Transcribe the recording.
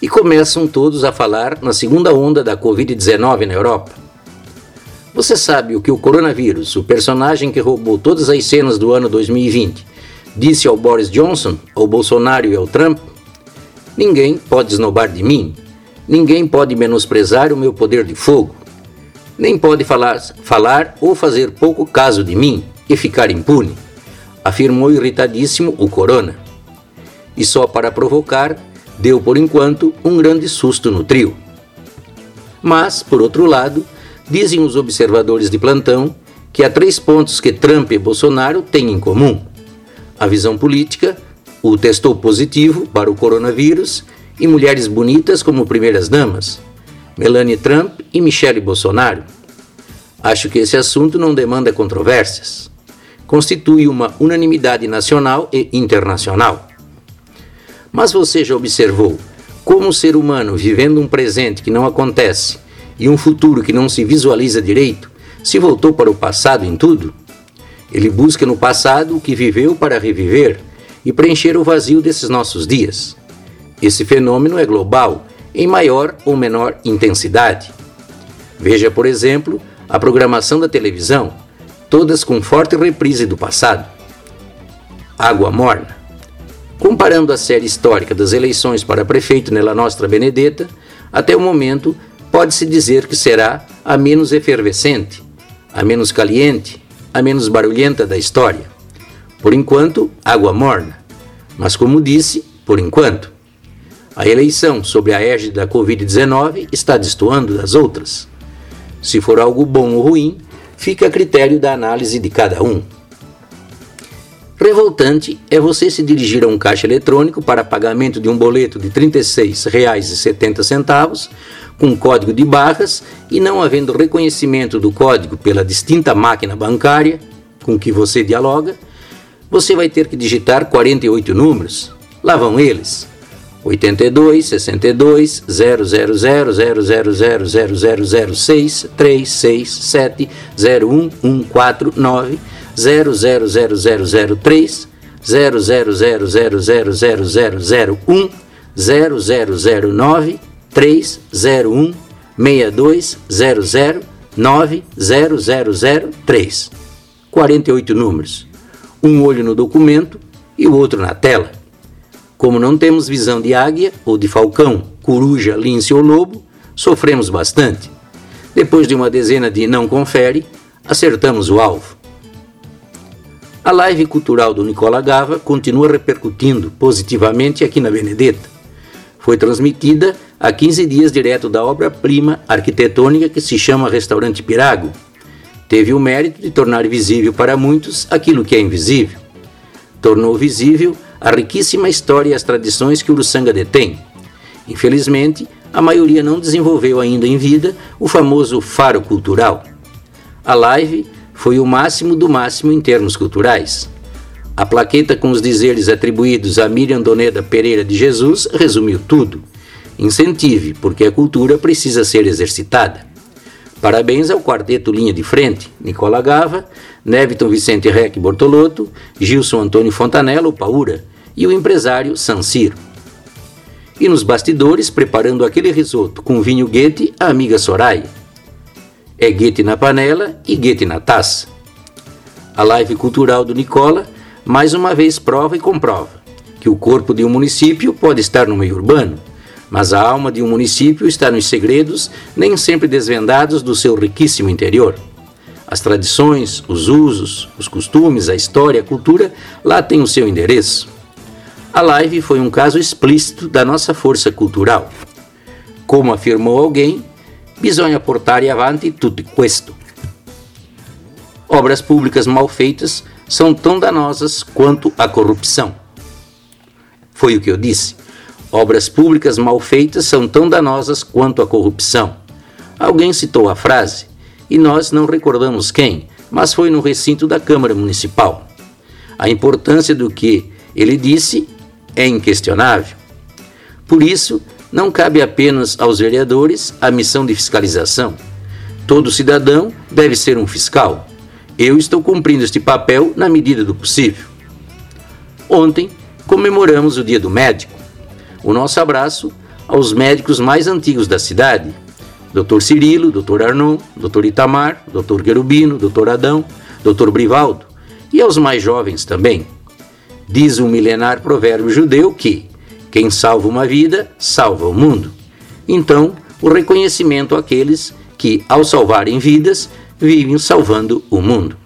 E começam todos a falar na segunda onda da Covid-19 na Europa. Você sabe o que o coronavírus, o personagem que roubou todas as cenas do ano 2020, disse ao Boris Johnson, ao Bolsonaro e ao Trump? Ninguém pode esnobar de mim, ninguém pode menosprezar o meu poder de fogo, nem pode falar ou fazer pouco caso de mim e ficar impune, afirmou irritadíssimo o Corona. E só para provocar, deu por enquanto um grande susto no trio. Mas, por outro lado, dizem os observadores de plantão que há 3 pontos que Trump e Bolsonaro têm em comum: a visão política, o testou positivo para o coronavírus e mulheres bonitas como primeiras damas, Melania Trump e Michelle Bolsonaro. Acho que esse assunto não demanda controvérsias. Constitui uma unanimidade nacional e internacional. Mas você já observou como o ser humano, vivendo um presente que não acontece e um futuro que não se visualiza direito, se voltou para o passado em tudo? Ele busca no passado o que viveu para reviver e preencher o vazio desses nossos dias. Esse fenômeno é global, em maior ou menor intensidade. Veja, por exemplo, a programação da televisão, todas com forte reprise do passado. Água Morna. Comparando a série histórica das eleições para prefeito nella Nostra Benedetta, até o momento pode-se dizer que será a menos efervescente, a menos caliente, a menos barulhenta da história. Por enquanto, água morna. Mas, como disse, por enquanto. A eleição sob a égide da Covid-19 está destoando das outras. Se for algo bom ou ruim, fica a critério da análise de cada um. Revoltante é você se dirigir a um caixa eletrônico para pagamento de um boleto de R$ 36,70 com código de barras e, não havendo reconhecimento do código pela distinta máquina bancária com que você dialoga, você vai ter que digitar 48 números. Lá vão eles: 82 62 000 0000006 367 01149 0000003 000000001 0009 301 6200 9003. 48 números. Um olho no documento e o outro na tela. Como não temos visão de águia ou de falcão, coruja, lince ou lobo, sofremos bastante. Depois de uma dezena de não confere, acertamos o alvo. A live cultural do Nicola Gava continua repercutindo positivamente aqui na Benedetta. Foi transmitida há 15 dias direto da obra-prima arquitetônica que se chama Restaurante Pirago. Teve o mérito de tornar visível para muitos aquilo que é invisível. Tornou visível a riquíssima história e as tradições que Uruçanga detém. Infelizmente, a maioria não desenvolveu ainda em vida o famoso faro cultural. A live foi o máximo do máximo em termos culturais. A plaqueta com os dizeres atribuídos a Miriam Doneda Pereira de Jesus resumiu tudo. Incentive, porque a cultura precisa ser exercitada. Parabéns ao quarteto Linha de Frente, Nicola Gava, Neviton Vicente Rec Bortolotto, Gilson Antônio Fontanella, o Paura, e o empresário Sanciro. E nos bastidores, preparando aquele risoto com vinho Goethe, a amiga Soraya. É Goethe na panela e Goethe na taça. A live cultural do Nicola mais uma vez prova e comprova que o corpo de um município pode estar no meio urbano, mas a alma de um município está nos segredos nem sempre desvendados do seu riquíssimo interior. As tradições, os usos, os costumes, a história, a cultura, lá tem o seu endereço. A live foi um caso explícito da nossa força cultural. Como afirmou alguém, bisogna portare avanti tutto questo. Obras públicas mal feitas são tão danosas quanto a corrupção. Foi o que eu disse. Obras públicas mal feitas são tão danosas quanto a corrupção. Alguém citou a frase, e nós não recordamos quem, mas foi no recinto da Câmara Municipal. A importância do que ele disse é inquestionável. Por isso, não cabe apenas aos vereadores a missão de fiscalização. Todo cidadão deve ser um fiscal. Eu estou cumprindo este papel na medida do possível. Ontem, comemoramos o Dia do Médico. O nosso abraço aos médicos mais antigos da cidade, Dr. Cirilo, Dr. Arnon, Dr. Itamar, Dr. Querubino, Dr. Adão, Dr. Brivaldo, e aos mais jovens também. Diz um milenar provérbio judeu que quem salva uma vida, salva o mundo. Então, o reconhecimento àqueles que, ao salvarem vidas, vivem salvando o mundo.